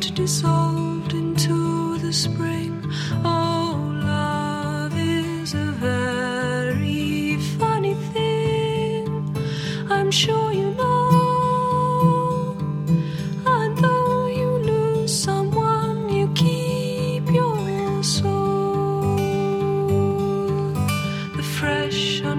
dissolved into the spring. Oh, love is a very funny thing, I'm sure you know. And though you lose someone, you keep your soul. The fresh